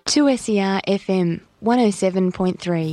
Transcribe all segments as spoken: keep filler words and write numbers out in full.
two S E R F M one oh seven point three.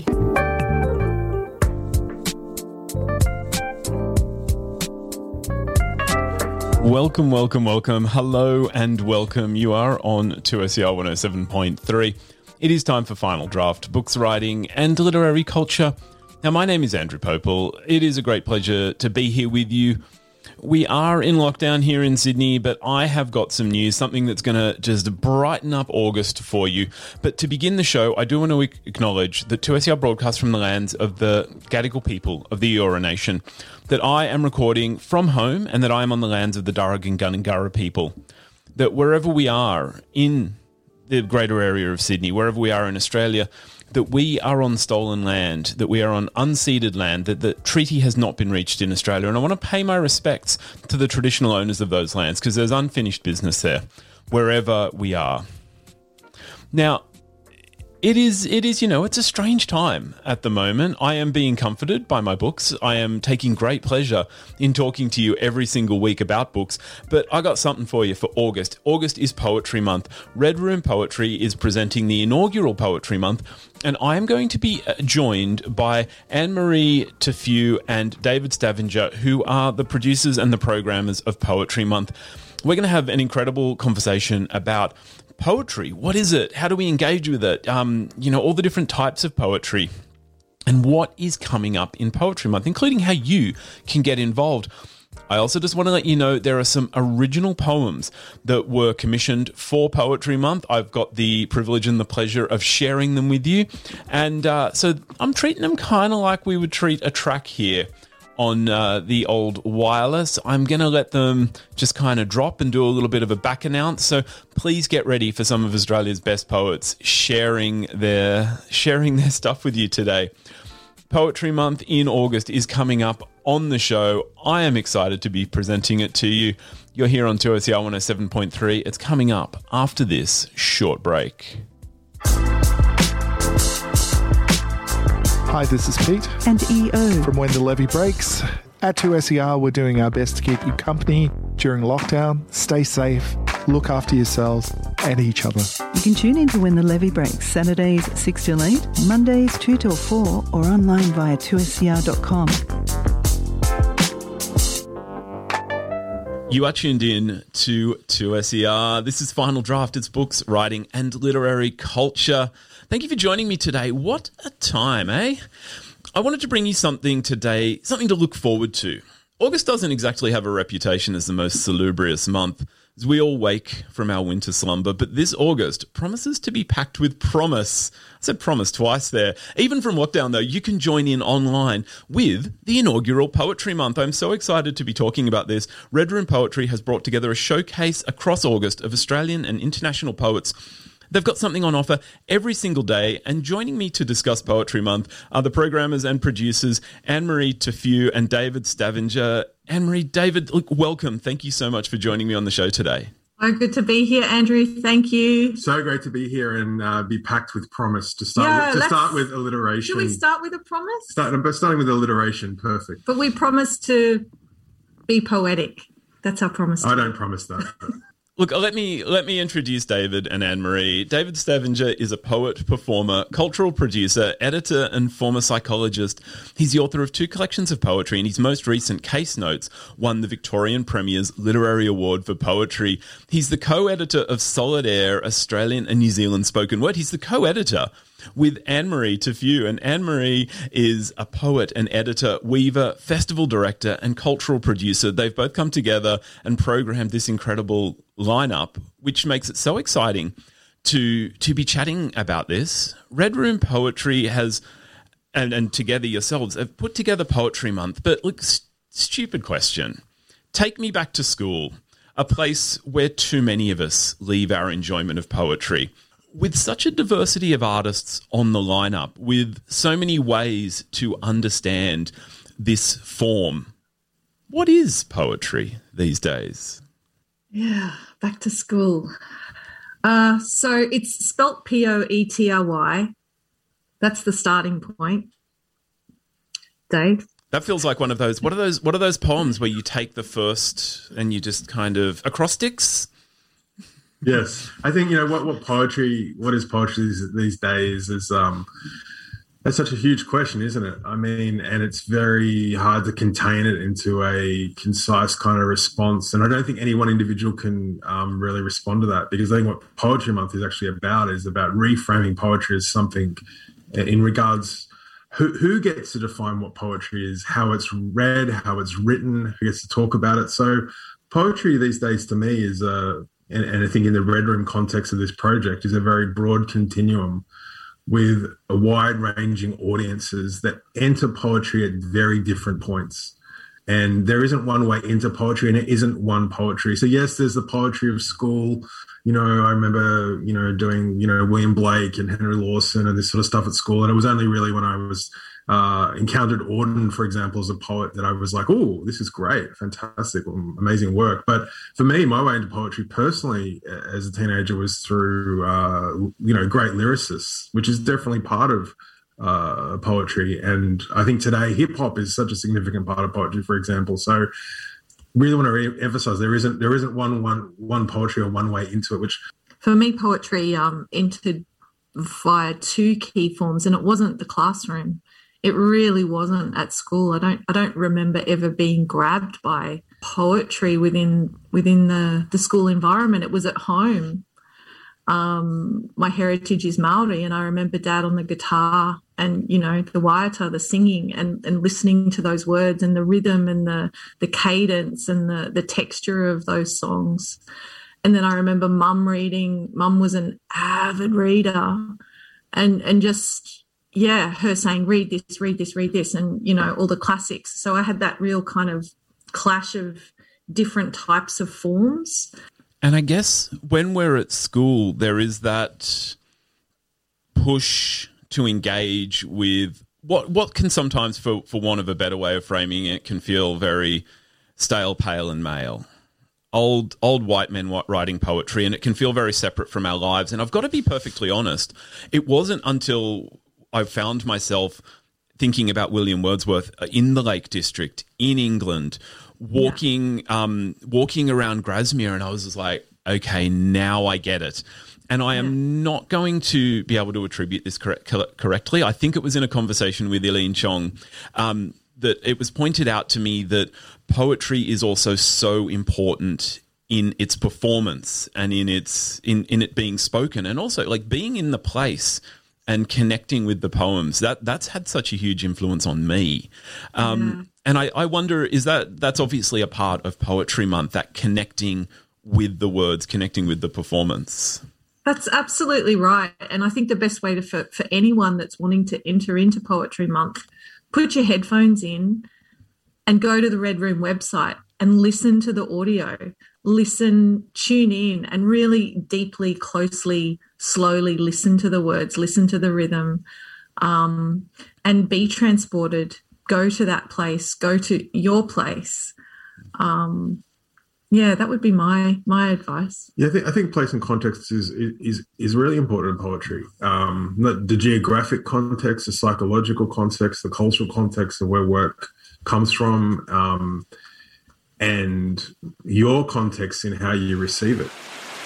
Welcome, welcome, welcome. Hello and welcome. You are on two S E R one oh seven point three. It is time for Final Draft, books, writing and literary culture. Now, my name is Andrew Popel. It is a great pleasure to be here with you. We are in lockdown here in Sydney, but I have got some news, something that's going to just brighten up August for you. But to begin the show, I do want to acknowledge that two S E R broadcasts from the lands of the Gadigal people of the Eora Nation, that I am recording from home and that I am on the lands of the Darug and Gundungurra people. That wherever we are in the greater area of Sydney, wherever we are in Australia, that we are on stolen land, that we are on unceded land, that the treaty has not been reached in Australia. And I want to pay my respects to the traditional owners of those lands because there's unfinished business there, wherever we are. Now, It is, it is, you know, it's a strange time at the moment. I am being comforted by my books. I am taking great pleasure in talking to you every single week about books. But I got something for you for August. August is Poetry Month. Red Room Poetry is presenting the inaugural Poetry Month. And I am going to be joined by Anne-Marie Tafew and David Stavanger, who are the producers and the programmers of Poetry Month. We're going to have an incredible conversation about poetry. What is it? How do we engage with it? Um, you know, all the different types of poetry and what is coming up in Poetry Month, including how you can get involved. I also just want to let you know there are some original poems that were commissioned for Poetry Month. I've got the privilege and the pleasure of sharing them with you. And uh, so I'm treating them kind of like we would treat a track here on uh, the old wireless. I'm going to let them just kind of drop and do a little bit of a back announce. So please get ready for some of Australia's best poets sharing their sharing their stuff with you today. Poetry Month in August is coming up on the show. I am excited to be presenting it to you. You're here on two S E R one oh seven point three. It's coming up after this short break. Hi, this is Pete. And E O. From When the Levee Breaks. At two S E R, we're doing our best to keep you company during lockdown. Stay safe, look after yourselves and each other. You can tune in to When the Levee Breaks, Saturdays six till eight, Mondays two till four, or online via two S E R dot com. You are tuned in to two S E R. This is Final Draft. It's books, writing and literary culture. Thank you for joining me today. What a time, eh? I wanted to bring you something today, something to look forward to. August doesn't exactly have a reputation as the most salubrious month, as we all wake from our winter slumber, but this August promises to be packed with promise. I said promise twice there. Even from lockdown, though, you can join in online with the inaugural Poetry Month. I'm so excited to be talking about this. Red Room Poetry has brought together a showcase across August of Australian and international poets. They've got something on offer every single day, and joining me to discuss Poetry Month are the programmers and producers Anne-Marie Tafew and David Stavanger. Anne-Marie, David, look, welcome. Thank you so much for joining me on the show today. Oh, good to be here, Andrew. Thank you. So great to be here and uh, be packed with promise. To start, Yeah, with, to let's- start with alliteration. Should we start with a promise? Start, but starting with alliteration, perfect. But we promise to be poetic. That's our promise. I don't promise that. Look, let me let me introduce David and Anne-Marie. David Stavanger is a poet, performer, cultural producer, editor, and former psychologist. He's the author of two collections of poetry, and his most recent Case Notes won the Victorian Premier's Literary Award for Poetry. He's the co-editor of Solid Air, Australian and New Zealand Spoken Word. He's the co-editor with Anne-Marie Tafew, and Anne-Marie is a poet, an editor, weaver, festival director, and cultural producer. They've both come together and programmed this incredible lineup, which makes it so exciting to to be chatting about this. Red Room Poetry has, and, and together yourselves, have put together Poetry Month. But look, st- stupid question. Take me back to school, a place where too many of us leave our enjoyment of poetry. With such a diversity of artists on the lineup, with so many ways to understand this form, what is poetry these days? Yeah, back to school. Uh, so it's spelt P O E T R Y. That's the starting point. Dave? That feels like one of those, what are those, what are those poems where you take the first and you just kind of, acrostics? Yes, I think, you know, what what poetry, what is poetry these, these days is um, that's such a huge question, isn't it? I mean, and it's very hard to contain it into a concise kind of response. And I don't think any one individual can um, really respond to that, because I think what Poetry Month is actually about is about reframing poetry as something in regards who, who gets to define what poetry is, how it's read, how it's written, who gets to talk about it. So poetry these days to me is a, and, and I think in the Red Room context of this project, is a very broad continuum with a wide-ranging audiences that enter poetry at very different points. And there isn't one way into poetry, and it isn't one poetry. So yes, there's the poetry of school. You know, I remember, you know, doing, you know, William Blake and Henry Lawson and this sort of stuff at school. And it was only really when I was uh, encountered Auden, for example, as a poet, that I was like, oh, this is great, fantastic, amazing work. But for me, my way into poetry personally as a teenager was through, uh, you know, great lyricists, which is definitely part of uh, poetry. And I think today hip hop is such a significant part of poetry, for example. So really want to re-emphasize there isn't there isn't one one one poetry or one way into it. Which for me, poetry um, entered via two key forms, and it wasn't the classroom. It really wasn't at school. I don't I don't remember ever being grabbed by poetry within within the, the school environment. It was at home. Um, my heritage is Maori, and I remember Dad on the guitar and, you know, the waiata, the singing, and, and listening to those words and the rhythm and the the cadence and the, the texture of those songs. And then I remember Mum reading. Mum was an avid reader, and and just, yeah, her saying, read this, read this, read this, and, you know, all the classics. So I had that real kind of clash of different types of forms. And I guess when we're at school, there is that push to engage with what what can sometimes, for, for want of a better way of framing it, can feel very stale, pale and male. Old old white men writing poetry, and it can feel very separate from our lives. And I've got to be perfectly honest, it wasn't until I found myself thinking about William Wordsworth in the Lake District in England, walking yeah. um, walking around Grasmere, and I was just like, okay, now I get it. And I am yeah. not going to be able to attribute this correct, correctly. I think it was in a conversation with Eileen Chong um, that it was pointed out to me that poetry is also so important in its performance and in its in, in it being spoken, and also like being in the place and connecting with the poems. That that's had such a huge influence on me. Um, yeah. And I, I wonder, is that that's obviously a part of Poetry Month, that connecting with the words, connecting with the performance? That's absolutely right. And I think the best way to for, for anyone that's wanting to enter into Poetry Month, put your headphones in and go to the Red Room website and listen to the audio. Listen, tune in, and really deeply, closely, slowly listen to the words, listen to the rhythm, um, and be transported. Go to that place, go to your place. Um, yeah, that would be my my advice. Yeah, I think, I think place and context is is is really important in poetry. Um, the geographic context, the psychological context, the cultural context of where work comes from, um, and your context in how you receive it.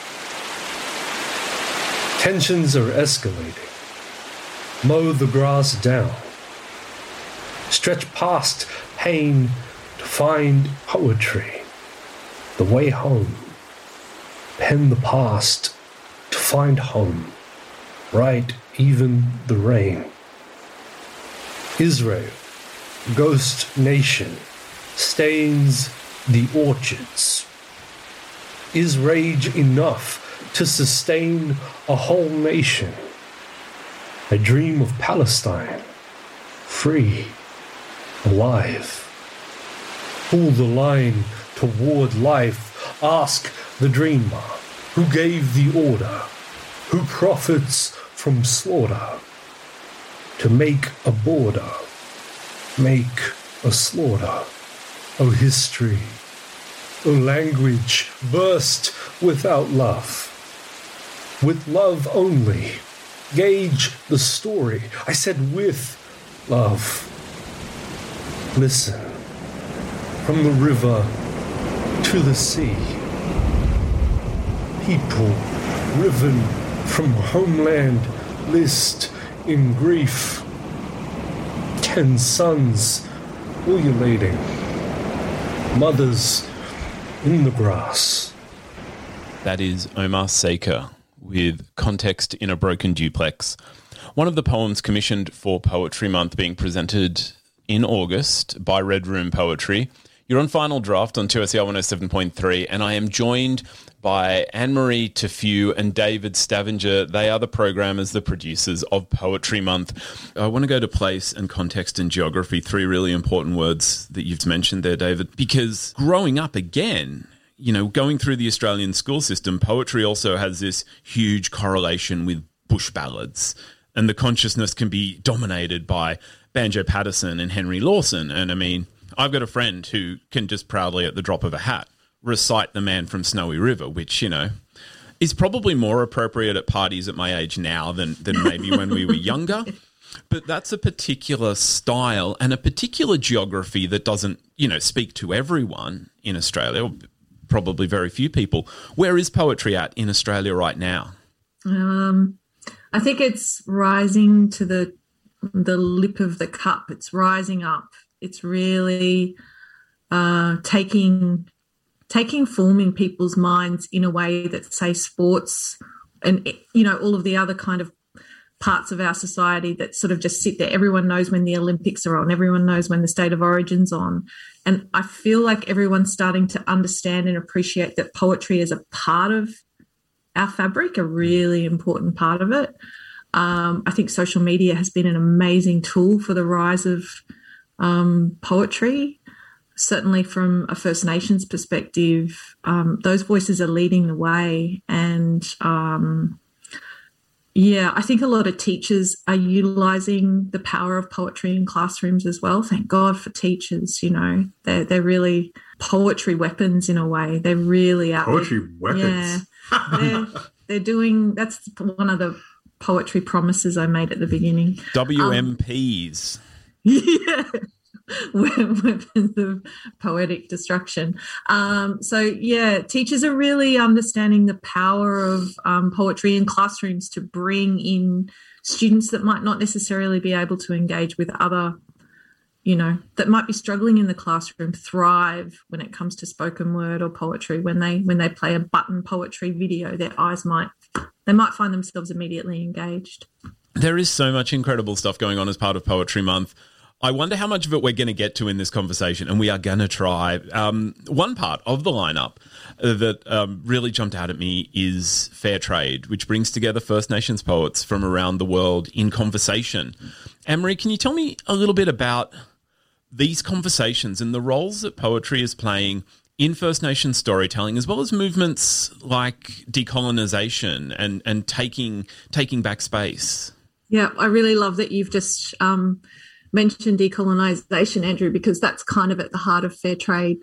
Tensions are escalating. Mow the grass down. Stretch past pain to find poetry. The way home. Pen the past to find home. Write even the rain. Israel, ghost nation, stains the orchards. Is rage enough to sustain a whole nation? I dream of Palestine, free, alive. Pull the line toward life. Ask the dreamer who gave the order, who profits from slaughter. To make a border, make a slaughter. O history, O language, burst without love. With love only, gauge the story. I said with love. Listen, from the river to the sea, people riven from homeland, list in grief. Ten sons ululating, mothers in the grass. That is Omar Saker with Context in a Broken Duplex. One of the poems commissioned for Poetry Month being presented in August by Red Room Poetry. You're on Final Draft on two S E R one oh seven point three, and I am joined by Anne-Marie Tefew and David Stavanger. They are the programmers, the producers of Poetry Month. I want to go to place and context and geography, three really important words that you've mentioned there, David, because growing up again, you know, going through the Australian school system, poetry also has this huge correlation with bush ballads, and the consciousness can be dominated by Banjo Paterson and Henry Lawson. And I mean, I've got a friend who can just proudly, at the drop of a hat, recite The Man from Snowy River, which, you know, is probably more appropriate at parties at my age now than, than maybe when we were younger. But that's a particular style and a particular geography that doesn't, you know, speak to everyone in Australia, or probably very few people. Where is poetry at in Australia right now? Um, I think it's rising to the the lip of the cup. It's rising up. It's really uh, taking taking form in people's minds in a way that, say, sports and, you know, all of the other kind of parts of our society that sort of just sit there. Everyone knows when the Olympics are on. Everyone knows when the State of Origin's on. And I feel like everyone's starting to understand and appreciate that poetry is a part of our fabric, a really important part of it. Um, I think social media has been an amazing tool for the rise of um, poetry. Certainly from a First Nations perspective, um, those voices are leading the way. And, um, yeah, I think a lot of teachers are utilising the power of poetry in classrooms as well. Thank God for teachers, you know. They're, they're really poetry weapons in a way. They're really out Poetry there. weapons. Yeah. they're, they're doing – that's one of the poetry promises I made at the beginning. W M Ps. Um, yeah. Weapons of poetic destruction. Um, so, yeah, teachers are really understanding the power of um, poetry in classrooms to bring in students that might not necessarily be able to engage with other, you know, that might be struggling in the classroom, thrive when it comes to spoken word or poetry. When they when they play a button poetry video, their eyes might, they might find themselves immediately engaged. There is so much incredible stuff going on as part of Poetry Month. I wonder how much of it we're going to get to in this conversation, and we are going to try. Um, one part of the lineup that um, really jumped out at me is Fair Trade, which brings together First Nations poets from around the world in conversation. Anne-Marie, can you tell me a little bit about these conversations and the roles that poetry is playing in First Nations storytelling, as well as movements like decolonisation and, and taking taking back space? Yeah, I really love that you've just um, mentioned decolonisation, Andrew, because that's kind of at the heart of fair trade.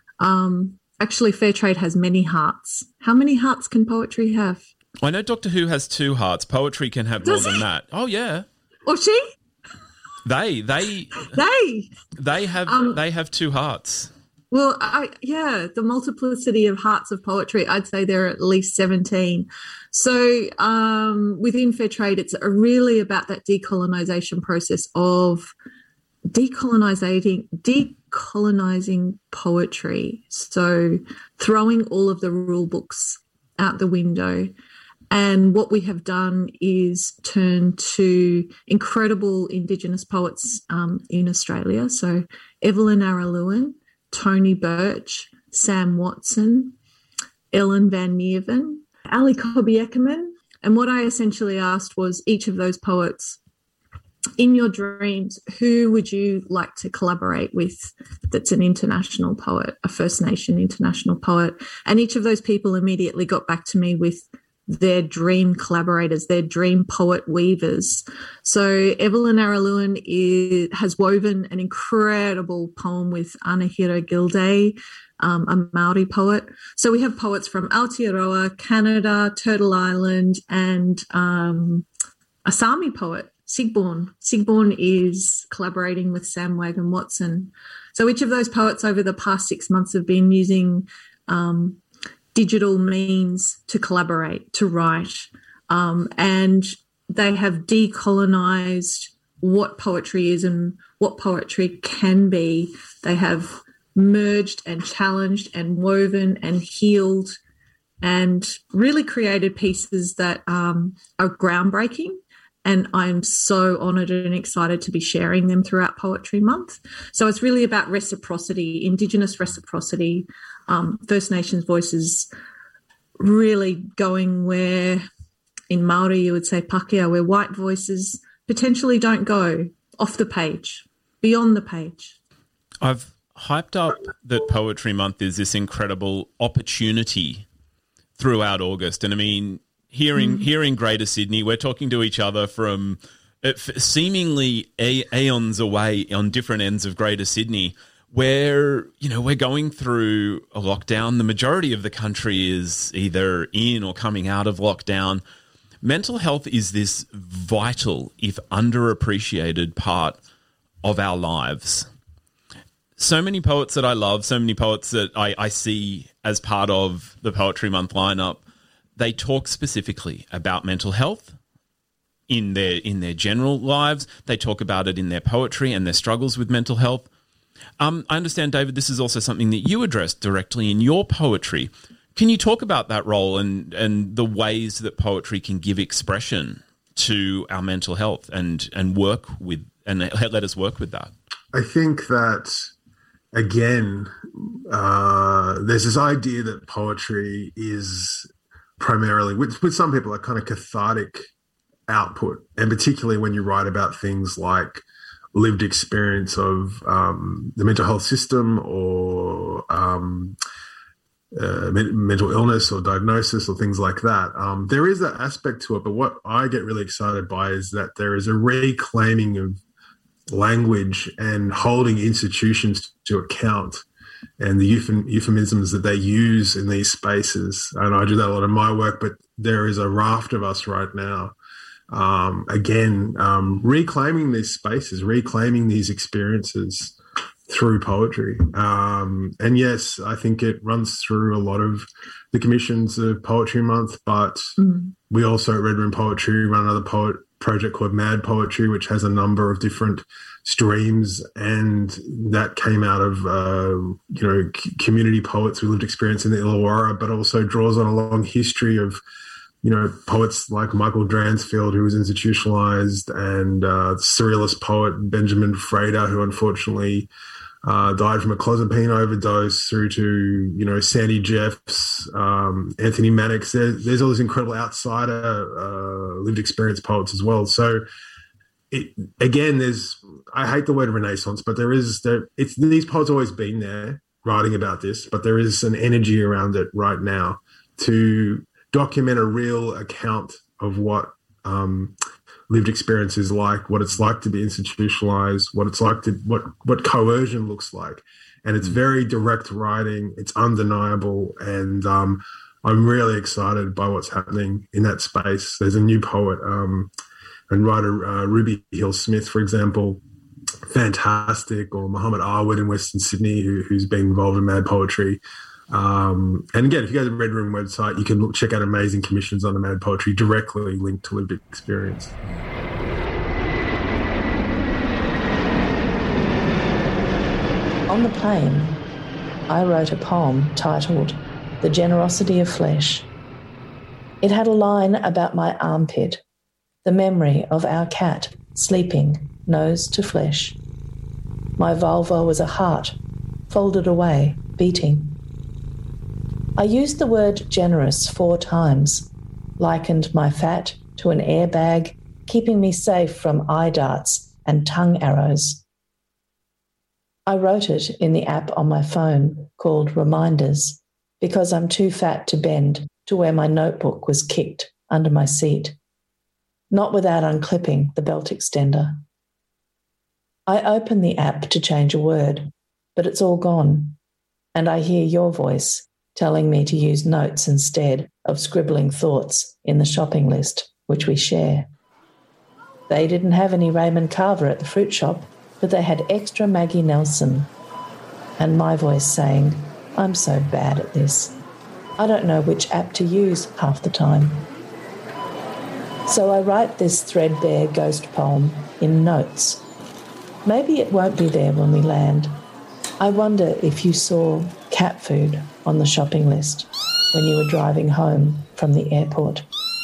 Um, actually, fair trade has many hearts. How many hearts can poetry have? I know Doctor Who has two hearts. Poetry can have Does more he? than that. Oh, yeah. Or she? They, they, They. they have, Um, they have two hearts. Well, I, yeah, the multiplicity of hearts of poetry, I'd say there are at least seventeen. So um, within fair trade, it's really about that decolonisation process of decolonising, decolonising poetry. So throwing all of the rule books out the window. And what we have done is turn to incredible Indigenous poets um, in Australia. So Evelyn Araluen, Tony Birch, Sam Watson, Ellen Van Neerven, Ali Cobby Eckermann. And what I essentially asked was each of those poets, in your dreams, who would you like to collaborate with that's an international poet, a First Nation international poet? And each of those people immediately got back to me with their dream collaborators, their dream poet weavers. So Evelyn Araluen is, has woven an incredible poem with Anahira Gilday, um, a Maori poet. So we have poets from Aotearoa, Canada, Turtle Island, and um, a Sami poet, Sigborn. Sigborn is collaborating with Sam Wagon Watson. So each of those poets over the past six months have been using um, digital means to collaborate, to write, um, and they have decolonized what poetry is and what poetry can be. They have merged and challenged and woven and healed and really created pieces that um, are groundbreaking. And I'm so honoured and excited to be sharing them throughout Poetry Month. So it's really about reciprocity, Indigenous reciprocity, um, First Nations voices really going where, in Māori you would say Pākehā, where white voices potentially don't go, off the page, beyond the page. I've hyped up that Poetry Month is this incredible opportunity throughout August. And I mean, Here in, mm. here in Greater Sydney, we're talking to each other from uh, seemingly a- aeons away on different ends of Greater Sydney, where, you know, we're going through a lockdown. The majority of the country is either in or coming out of lockdown. Mental health is this vital, if underappreciated, part of our lives. So many poets that I love, so many poets that I, I see as part of the Poetry Month lineup, they talk specifically about mental health in their in their general lives. They talk about it in their poetry and their struggles with mental health. Um, I understand, David, this is also something that you address directly in your poetry. Can you talk about that role and, and the ways that poetry can give expression to our mental health and, and work with and let us work with that? I think that, again, uh, there's this idea that poetry is primarily, with, with some people, a kind of cathartic output, and particularly when you write about things like lived experience of um, the mental health system or um, uh, mental illness or diagnosis or things like that. Um, there is that aspect to it, but what I get really excited by is that there is a reclaiming of language and holding institutions to account, and the euphemisms that they use in these spaces. And I do that a lot in my work, but there is a raft of us right now, um, again, um, reclaiming these spaces, reclaiming these experiences through poetry. Um, and yes, I think it runs through a lot of the commissions of Poetry Month, but mm. we also at Red Room Poetry run another poet project called Mad Poetry, which has a number of different streams, and that came out of uh, you know c- community poets with lived experience in the Illawarra, but also draws on a long history of you know poets like Michael Dransfield, who was institutionalized, and uh, surrealist poet Benjamin Frater, who unfortunately uh, died from a clozapine overdose, through to you know Sandy Jeffs, um, Anthony Mannix. There, there's all these incredible outsider uh, lived experience poets as well. So. It, again, there's, I hate the word Renaissance, but there is, there, it's, these poets have always been there writing about this, but there is an energy around it right now to document a real account of what um, lived experience is like, what it's like to be institutionalized, what it's like to, what, what coercion looks like. And it's very direct writing, it's undeniable, and um, I'm really excited by what's happening in that space. There's a new poet, um, and writer uh, Ruby Hill-Smith, for example, fantastic, or Muhammad Arwood in Western Sydney, who, who's been involved in Mad Poetry. Um, and again, if you go to the Red Room website, you can look, check out amazing commissions on the Mad Poetry directly linked to lived experience. On the plane, I wrote a poem titled The Generosity of Flesh. It had a line about my armpit, the memory of our cat sleeping nose to flesh. My vulva was a heart, folded away, beating. I used the word generous four times, likened my fat to an airbag, keeping me safe from eye darts and tongue arrows. I wrote it in the app on my phone called Reminders, because I'm too fat to bend to where my notebook was kicked under my seat. Not without unclipping the belt extender. I open the app to change a word, but it's all gone, and I hear your voice telling me to use notes instead of scribbling thoughts in the shopping list, which we share. They didn't have any Raymond Carver at the fruit shop, but they had extra Maggie Nelson, and my voice saying, I'm so bad at this. I don't know which app to use half the time. So I write this threadbare ghost poem in notes. Maybe it won't be there when we land. I wonder if you saw cat food on the shopping list when you were driving home from the airport.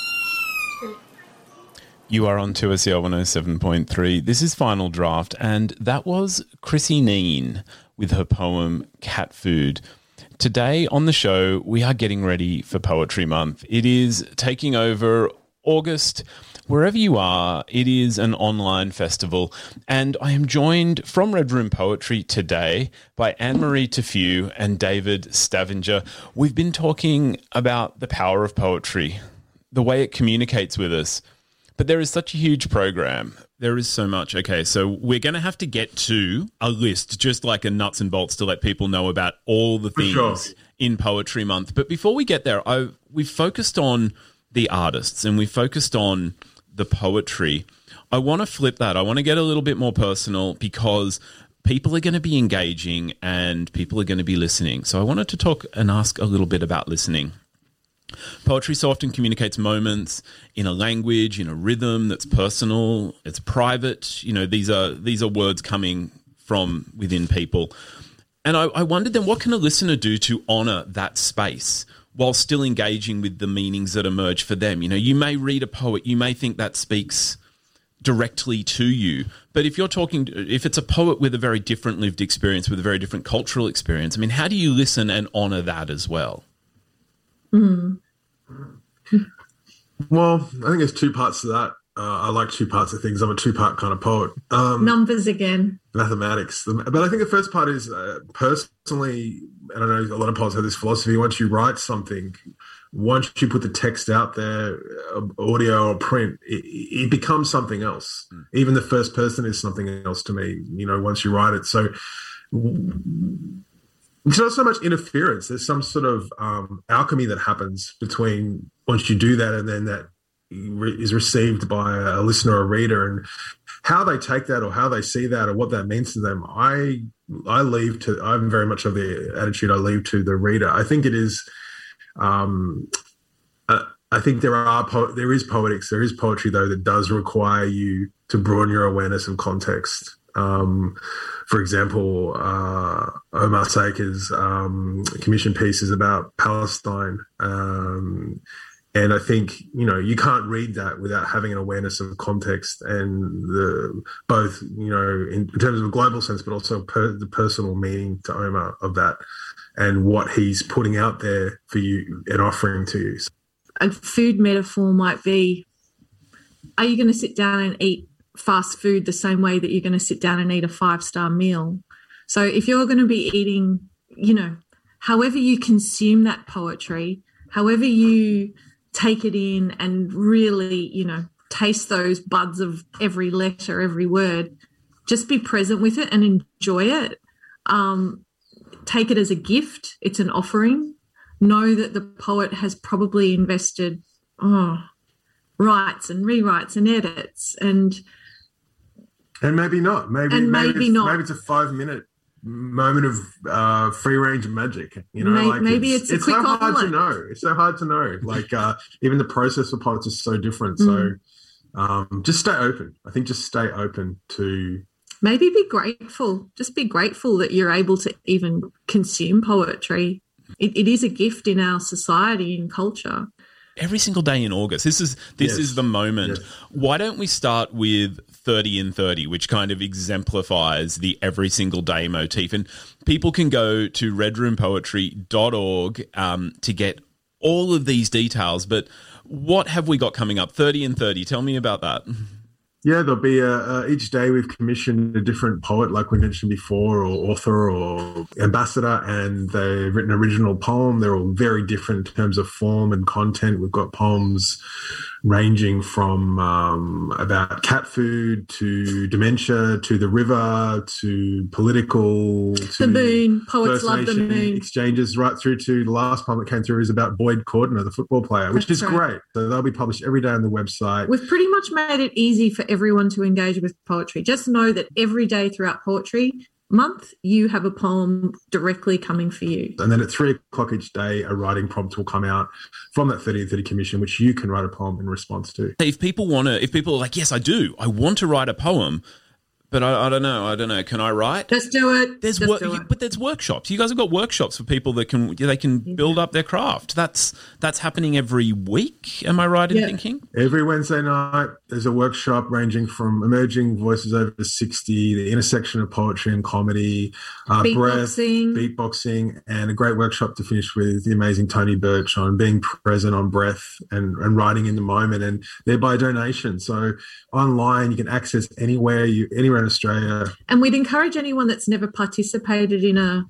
You are on two S E R one oh seven point three. This is Final Draft, and that was Chrissy Neen with her poem Cat Food. Today on the show, we are getting ready for Poetry Month. It is taking over August. Wherever you are, it is an online festival, and I am joined from Red Room Poetry today by Anne-Marie Tafew and David Stavanger. We've been talking about the power of poetry, the way it communicates with us, but there is such a huge program. There is so much. Okay, so we're going to have to get to a list, just like a nuts and bolts, to let people know about all the things sure. in Poetry Month. But before we get there, I, we've focused on the artists and we focused on the poetry. I want to flip that. I want to get a little bit more personal because people are going to be engaging and people are going to be listening. So I wanted to talk and ask a little bit about listening. Poetry so often communicates moments in a language, in a rhythm that's personal, it's private. You know, these are these are words coming from within people. And I, I wondered then, what can a listener do to honour that space while still engaging with the meanings that emerge for them? You know, you may read a poet, you may think that speaks directly to you, but if you're talking, if it's a poet with a very different lived experience, with a very different cultural experience, I mean, how do you listen and honour that as well? Mm. Well, I think there's two parts to that. Uh, I like two parts of things. I'm a two-part kind of poet. Um, Numbers again. Mathematics. But I think the first part is uh, personally, and I know a lot of poets have this philosophy, once you write something, once you put the text out there, uh, audio or print, it, it becomes something else. Mm. Even the first person is something else to me, you know, once you write it. So it's not so much interference. There's some sort of um, alchemy that happens between once you do that and then that is received by a listener or reader, and how they take that or how they see that or what that means to them. I I leave to, I'm very much of the attitude I leave to the reader. I think it is, um, uh, I think there are, po- there is poetics, there is poetry though that does require you to broaden your awareness of context. Um, for example, uh, Omar Sakher's um, commission piece is about Palestine. Um, and I think, you know, you can't read that without having an awareness of context and the both, you know, in, in terms of a global sense, but also per, the personal meaning to Omar of that and what he's putting out there for you and offering to you. A food metaphor might be, are you going to sit down and eat fast food the same way that you're going to sit down and eat a five-star meal? So if you're going to be eating, you know, however you consume that poetry, however you take it in and really, you know, taste those buds of every letter, every word, just be present with it and enjoy it. Um, take it as a gift. It's an offering. Know that the poet has probably invested, oh, writes and rewrites and edits and and maybe not. Maybe and maybe, maybe it's, not. Maybe it's a five minute moment of uh, free range magic. You know, maybe, like maybe it's, it's, a it's quick so hard omelette. to know. It's so hard to know. Like uh, even the process for poets is so different. Mm. So um, just stay open. I think just stay open to. Maybe be grateful. Just be grateful that you're able to even consume poetry. It, it is a gift in our society and culture. Every single day in August. This is this Yes. is the moment. Yes. Why don't we start with thirty in thirty, which kind of exemplifies the every single day motif? And people can go to red room poetry dot org um, to get all of these details. But what have we got coming up? thirty in thirty. Tell me about that. Yeah, there'll be a, uh, each day we've commissioned a different poet, like we mentioned before, or author or ambassador, and they've written an original poem. They're all very different in terms of form and content. We've got poems ranging from um, about cat food to dementia to the river to political to The moon. Poets First love the Nation moon. exchanges, right through to the last poem that came through is about Boyd Cordner, the football player, which That's is right. great. So they'll be published every day on the website. We've pretty much made it easy for everyone to engage with poetry. Just know that every day throughout poetry, month, you have a poem directly coming for you. And then at three o'clock each day, a writing prompt will come out from that thirty and thirty commission, which you can write a poem in response to. If people want to, if people are like, yes, I do, I want to write a poem, but I, I don't know, I don't know, can I write? Just do it. There's Just wor- do it. But there's workshops. You guys have got workshops for people that can they can yeah. build up their craft. That's that's happening every week. Am I right in yeah. thinking? Every Wednesday night, there's a workshop ranging from emerging voices over sixty, the intersection of poetry and comedy, uh, breath, beatboxing, and a great workshop to finish with the amazing Tony Birch on being present on breath and, and writing in the moment, and thereby donation. So online, you can access anywhere you anywhere in Australia. And we'd encourage anyone that's never participated in a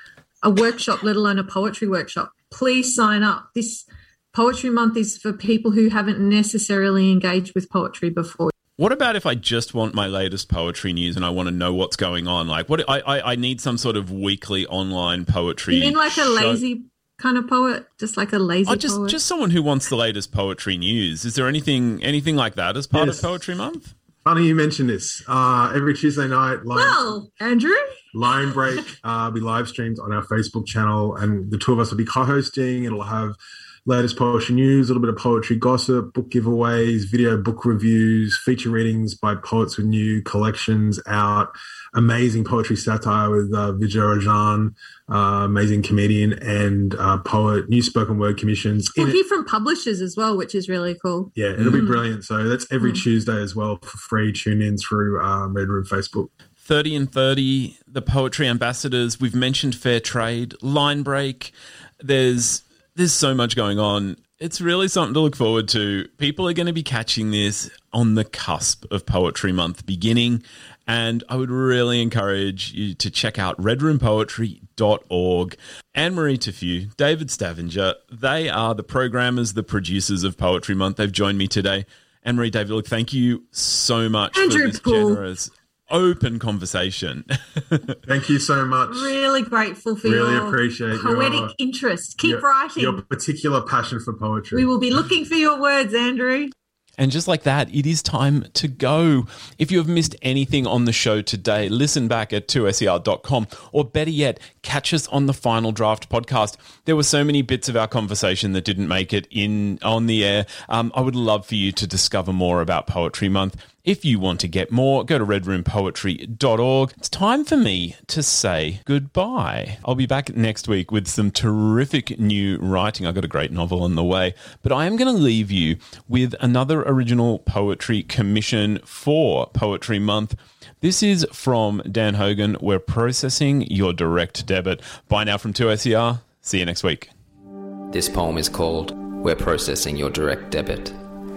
a workshop, let alone a poetry workshop, please sign up. This Poetry Month is for people who haven't necessarily engaged with poetry before. What about if I just want my latest poetry news and I want to know what's going on? Like, what I I, I need some sort of weekly online poetry. You mean like show. a lazy kind of poet, just like a lazy oh, just, poet? Just someone who wants the latest poetry news. Is there anything anything like that as part yes. of Poetry Month? Funny you mentioned this. Uh, every Tuesday night, Lion, well, Andrew, Lion Break uh, will be live streamed on our Facebook channel, and the two of us will be co-hosting. It'll have latest poetry news, a little bit of poetry gossip, book giveaways, video book reviews, feature readings by poets with new collections out, amazing poetry satire with uh, Vijay Rajan, uh, amazing comedian and uh, poet, new spoken word commissions. We'll hear from publishers as well, which is really cool. Yeah, it'll mm. be brilliant. So that's every mm. Tuesday as well for free. Tune in through um, Red Room Facebook. thirty and thirty, the Poetry Ambassadors. We've mentioned Fair Trade, Line Break. There's there's so much going on. It's really something to look forward to. People are going to be catching this on the cusp of Poetry Month beginning, and I would really encourage you to check out red room poetry dot org. Anne-Marie Tafew, David Stavanger, they are the programmers, the producers of Poetry Month. They've joined me today. Anne-Marie, David, look, thank you so much Andrew for this Poole. generous, open conversation. Thank you so much. Really grateful for really your appreciate poetic your, interest. Keep your, writing. Your particular passion for poetry. We will be looking for your words, Andrew. And just like that, it is time to go. If you have missed anything on the show today, listen back at two S E R dot com, or better yet, catch us on the Final Draft podcast. There were so many bits of our conversation that didn't make it in on the air. Um, I would love for you to discover more about Poetry Month. If you want to get more, go to red room poetry dot org. It's time for me to say goodbye. I'll be back next week with some terrific new writing. I've got a great novel on the way, but I am going to leave you with another original poetry commission for Poetry Month. This is from Dan Hogan. We're processing your direct debit. Bye now from two S E R. See you next week. This poem is called We're Processing Your Direct Debit.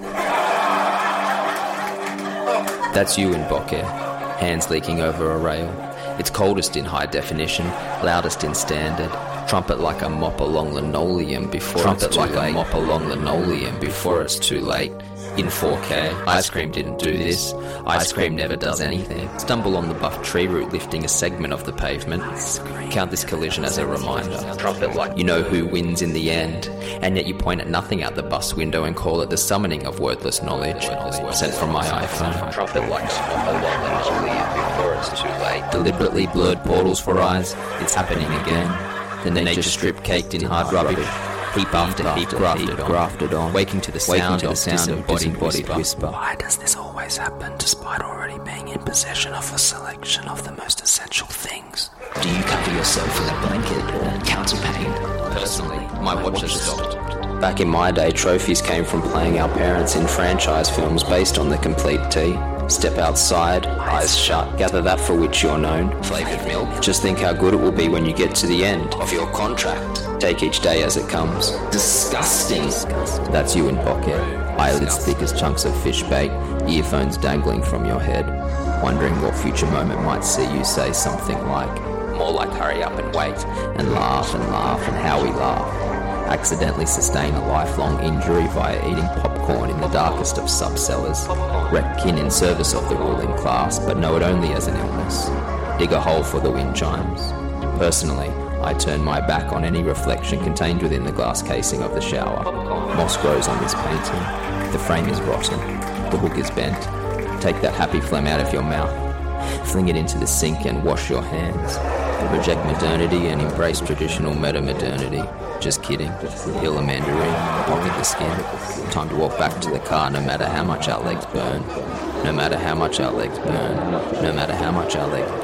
That's you in bokeh, hands leaking over a rail. It's coldest in high definition, loudest in standard. Trumpet like a mop along linoleum before Trumpet it's too like late. a mop along linoleum before it's too late. In four K, Ice Cream didn't do this. Ice Cream never does anything. Stumble on the buff tree root lifting a segment of the pavement. Count this collision as a reminder. Trumpet like you know who wins in the end, and yet you point at nothing out the bus window and call it the summoning of wordless knowledge. Sent from my iPhone. Trumpet like mop along linoleum before it's too late. Deliberately blurred portals for eyes. It's happening again. The nature strip caked in hard rubbish. Heap after heap grafted, grafted on, waking to the sound, to the sound of disembodied whisper. Why does this always happen, despite already being in possession of a selection of the most essential things? Do you cover yourself with a blanket or count in pain? Personally, my watch has stopped. Back in my day, trophies came from playing our parents in franchise films based on the complete T. Step outside, eyes shut, gather that for which you're known. Flavoured milk. Just think how good it will be when you get to the end of your contract. Take each day as it comes. Disgusting. That's you in bokeh. Eyelids thick as chunks of fish bait, earphones dangling from your head. Wondering what future moment might see you say something like, more like hurry up and wait, and laugh and laugh and how we laugh. Accidentally sustain a lifelong injury via eating popcorn in the darkest of sub-cellars. Wreck kin in service of the ruling class, but know it only as an illness. Dig a hole for the wind chimes. Personally, I turn my back on any reflection contained within the glass casing of the shower. Moss grows on this painting. The frame is rotten. The hook is bent. Take that happy phlegm out of your mouth. Fling it into the sink and wash your hands. Reject modernity and embrace traditional meta-modernity. Just kidding. Peel a mandarin, pocket the skin. Time to walk back to the car no matter how much our legs burn. No matter how much our legs burn. No matter how much our legs burn.